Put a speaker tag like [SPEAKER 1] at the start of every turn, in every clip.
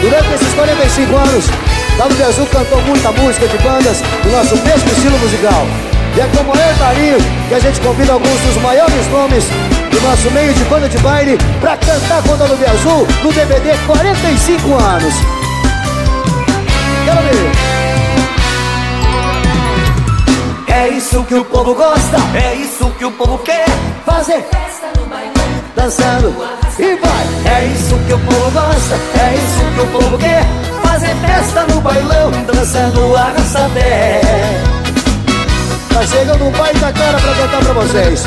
[SPEAKER 1] Durante esses 45 anos, W Azul cantou muita música de bandas do nosso mesmo estilo musical. E é com o maior carinho que a gente convida alguns dos maiores nomes do nosso meio de banda de baile pra cantar com a W Azul no DVD 45 anos. Quero ver.
[SPEAKER 2] É isso que o povo gosta, é isso que o povo quer.
[SPEAKER 1] Fazer
[SPEAKER 3] Festa no bailão,
[SPEAKER 1] dançando e vai.
[SPEAKER 2] É isso que o povo gosta, é isso que o povo quer. Fazer festa no bailão, dançando arrasta-pé.
[SPEAKER 1] Tá chegando um baita cara pra cantar pra vocês.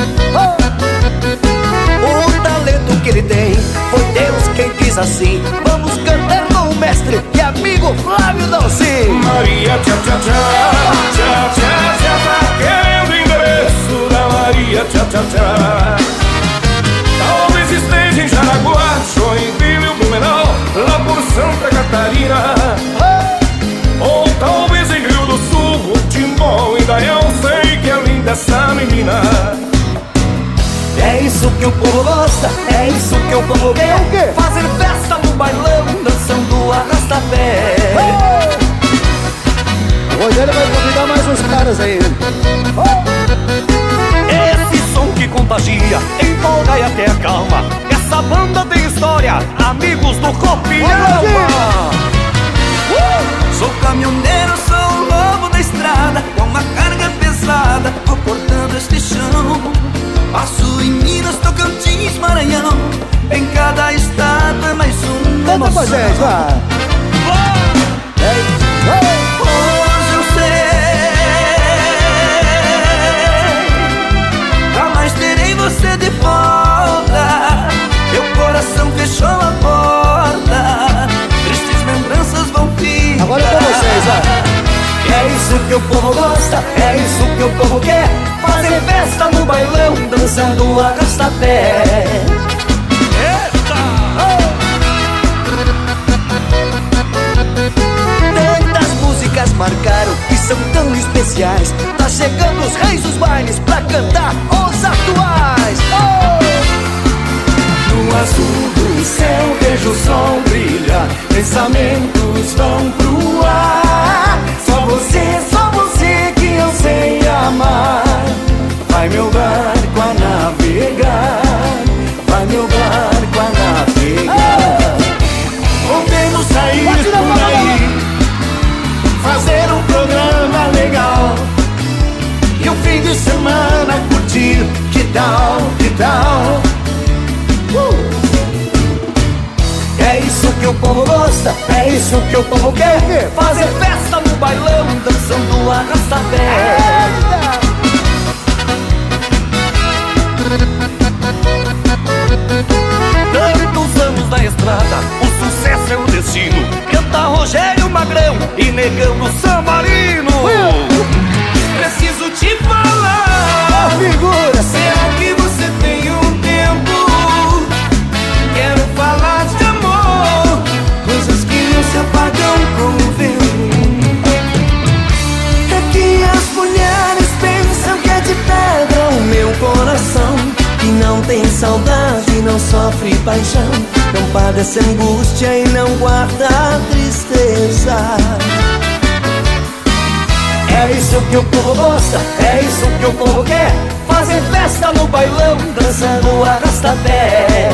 [SPEAKER 2] O talento que ele tem, foi Deus quem quis assim. Vamos cantar com o mestre e amigo Flávio Dalci.
[SPEAKER 4] Maria, tchá, tchá, tchá, tchá, tchá, tchá, tá querendo o endereço da Maria, tchá, tchá, tchá. Talvez esteja em Jaraguá, Joinville, Blumenau, lá por Santa Catarina. Ou talvez em Rio do Sul, Timbó e Daião. Sei que é linda essa menina.
[SPEAKER 2] É isso que o povo gosta, é isso que o povo quer. Fazer festa no bailão, dançando arrasta-pé.
[SPEAKER 1] O Rogério vai convidar mais uns caras aí.
[SPEAKER 2] Esse som que contagia, empolga e até acalma. Essa banda tem história, amigos do Copião. Sou caminhoneiro, sou o lobo da estrada, com uma carga pesada, vou cortando este chão. Passo em Minas, Tocantins, Maranhão. Em cada estado é mais uma
[SPEAKER 1] Canta com a
[SPEAKER 2] emoção.
[SPEAKER 1] gente, vai.
[SPEAKER 2] Hoje eu sei, jamais terei você de volta. Meu coração fechou a porta, tristes lembranças vão ficar.
[SPEAKER 1] Agora é com vocês, vai.
[SPEAKER 2] É isso que o povo gosta, é isso que o povo quer. Fazer festa no bailão, dançando arrasta-pé. Tantas músicas marcaram e são tão especiais. Tá chegando os reis dos bailes pra cantar os atuais. No azul do céu vejo o sol brilhar, pensamentos vão pro ar. Só você que eu sei amar. Vai meu barco a navegar, vai meu barco a navegar. Podemos sair por aí, fazer um programa legal e o fim de semana curtir. Que tal, que tal? É isso que o povo gosta, é isso que o povo quer. Fazer festa no bailão, dançando arrasta-pé. Tantos anos na estrada, o sucesso é o destino. Canta Rogério Magrão e Negão do Sambarino. Preciso te falar,
[SPEAKER 1] Figura.
[SPEAKER 2] será que você tem um tempo? Quero falar de amor, coisas que não se apagam com o vento. É que as mulheres pensam que é de pedra o meu coração, que não tem saudade, não sofre paixão, não padece angústia e não guarda tristeza. É isso que o povo gosta, é isso que o povo quer. Fazer festa no bailão, dançando arrasta-pé.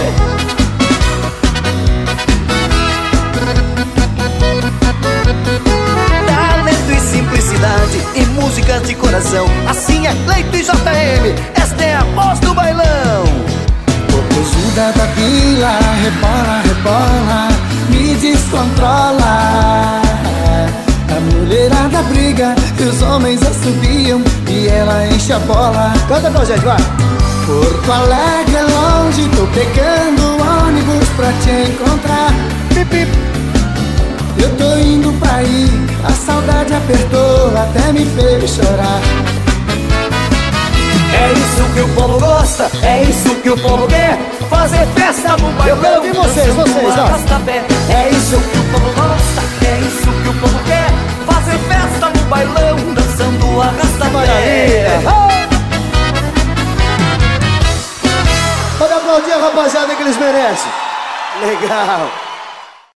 [SPEAKER 2] Talento e simplicidade e músicas de coração, assim é Cleito e JM, esta é a voz do bailão.
[SPEAKER 5] Popozuda da vila, rebola, rebola, me descontrola. A mulherada briga e os homens assobiam e ela enche a bola.
[SPEAKER 1] Canta com a gente, vai.
[SPEAKER 5] Porto Alegre é longe, tô pegando ônibus pra te encontrar.
[SPEAKER 1] Pip, pip.
[SPEAKER 5] Eu tô indo pra aí, a saudade apertou, até me fez chorar.
[SPEAKER 2] É isso que o povo gosta, é isso que o povo quer. Fazer festa no bailão,
[SPEAKER 1] Eu quero ouvir vocês, ó.
[SPEAKER 2] arrasta-pé. É isso que o povo gosta, é isso que o povo quer. Fazer festa no bailão, dançando arrasta-pé.
[SPEAKER 1] Maravilha. Pode aplaudir a rapaziada que eles merecem. Legal.